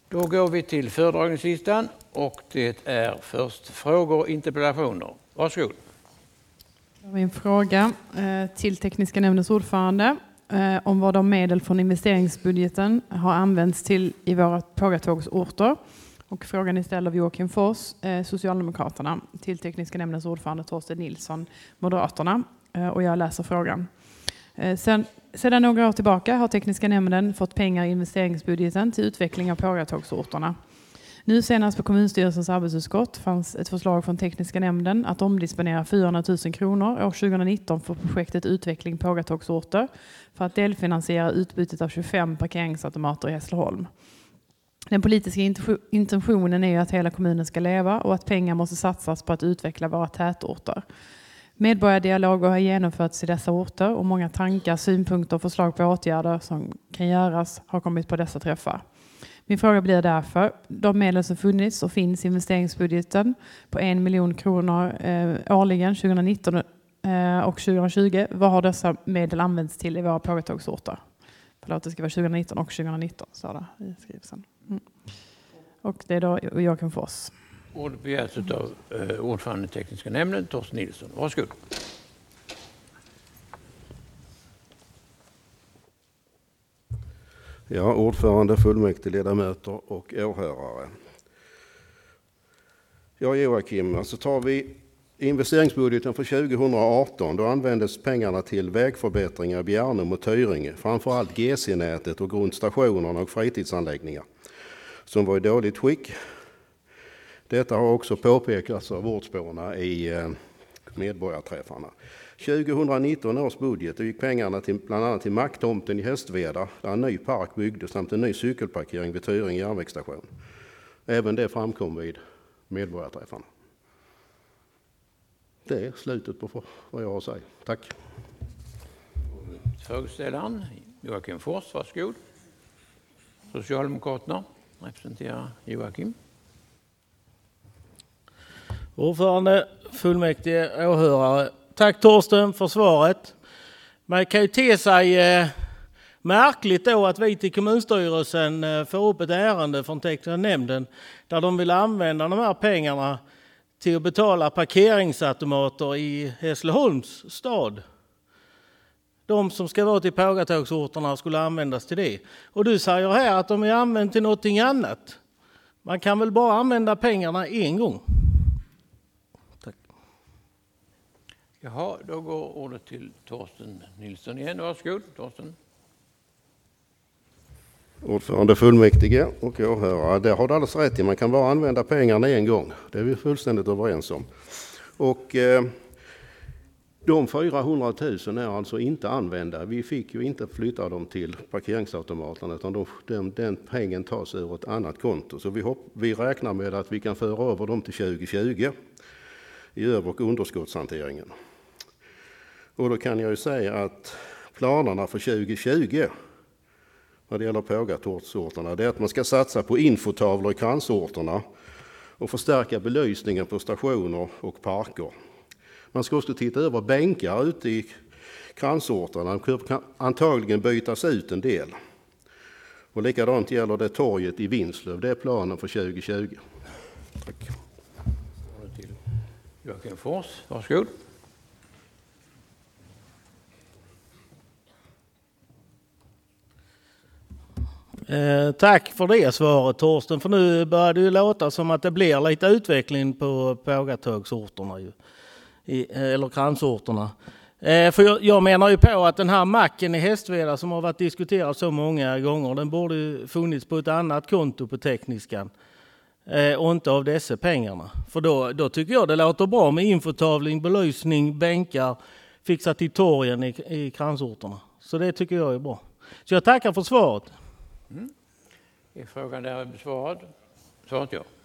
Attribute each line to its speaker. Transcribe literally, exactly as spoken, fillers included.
Speaker 1: Då går vi till föredragningslistan och det är först frågor och interpellationer. Varsågod.
Speaker 2: Min fråga till tekniska nämndens ordförande om vad de medel från investeringsbudgeten har använts till i våra pågatågsorter. Och frågan är ställd av Joakim Fors, Socialdemokraterna, till tekniska nämndens ordförande Torsten Nilsson, Moderaterna. Och jag läser frågan. Sen, sedan några år tillbaka har tekniska nämnden fått pengar i investeringsbudgeten till utveckling av pågatågsorterna. Nu senast på kommunstyrelsens arbetsutskott fanns ett förslag från tekniska nämnden att omdisponera fyrahundratusen kronor år tjugonitton för projektet Utveckling pågatågsorter för att delfinansiera utbytet av tjugofem parkeringsautomater i Hässleholm. Den politiska intentionen är ju att hela kommunen ska leva och att pengar måste satsas på att utveckla våra tätorter. Medborgardialoger har genomförts i dessa orter och många tankar, synpunkter och förslag på åtgärder som kan göras har kommit på dessa träffar. Min fråga blir därför, de medel som funnits och finns i investeringsbudgeten på en miljon kronor eh, årligen tjugonitton eh, och tjugotjugo, vad har dessa medel använts till i våra pågatågsorter? Förlåt, det ska vara tjugonitton och tjugonitton, står det i skrivelsen. Mm. Och det är då Joakim Fors.
Speaker 1: Ordet begärs av eh, ordförande i tekniska nämnden, Torsten Nilsson. Varsågod.
Speaker 3: Ja, ordförande, fullmäktige, ledamöter och åhörare. Ja, Joakim, alltså tar vi investeringsbudgeten för tjugoarton, då användes pengarna till vägförbättringar i Bjärnum och Tyringe, framförallt G C-nätet och grundstationerna och fritidsanläggningar som var i dåligt skick. Detta har också påpekats av vårdspårarna i medborgarträffarna. tjugonitton års budget gick pengarna till, bland annat till Macktomten i Hästveda, där en ny park byggdes samt en ny cykelparkering vid Tyringe järnvägsstation. Även det framkom vid medborgarträffarna. Det är slutet på vad jag har att säga. Tack.
Speaker 1: Frågeställaren Joakim Fors, varsågod. Socialdemokraterna representerar Joakim.
Speaker 4: Ordförande, fullmäktige, åhörare. Tack Torsten för svaret. Man kan ju te sig eh, märkligt då att vi till kommunstyrelsen eh, får upp ett ärende från tekniska nämnden där de vill använda de här pengarna till att betala parkeringsautomater i Hässleholms stad. De som ska vara till pågatågsorterna skulle användas till det. Och du säger här att de är använda till någonting annat. Man kan väl bara använda pengarna en gång. Tack.
Speaker 1: Jaha, då går ordet till Torsten Nilsson igen. Varsågod, Torsten.
Speaker 3: Ordförande, fullmäktige och åhörare. Det har du alldeles rätt i. Man kan bara använda pengarna en gång. Det är vi fullständigt överens om. Och eh, de fyrahundratusen är alltså inte använda. Vi fick ju inte flytta dem till parkeringsautomaterna utan de, den, den pengen tas ur ett annat konto. Så vi, hopp, vi räknar med att vi kan föra över dem till tjugohundratjugo i över- och underskottshanteringen. Och då kan jag ju säga att planerna för tjugohundratjugo när det gäller pågatågsorterna, det är att man ska satsa på infotavlor i kransorterna och förstärka belysningen på stationer och parker. Man ska också titta över bänkar ute i kransorterna. De kan antagligen bytas ut en del. Och likadant gäller det torget i Vinslöv. Det är planen för tjugohundratjugo. Tack.
Speaker 1: Till Joakim Fors, varsågod.
Speaker 4: Eh, tack för det svaret Torsten, för nu börjar det ju låta som att det blir lite utveckling på pågatågsorterna ju, i, eller kransorterna. Eh, för jag, jag menar ju på att den här macken i Hästveda som har varit diskuterad så många gånger, den borde ju funnits på ett annat konto på tekniskan eh, och inte av dessa pengarna. För då, då tycker jag det låter bra med infotavling, belysning, bänkar, fixa till torgen i, i kransorterna. Så det tycker jag är bra. Så jag tackar för svaret.
Speaker 1: Mm. Är frågan där besvarad? Svarat ja.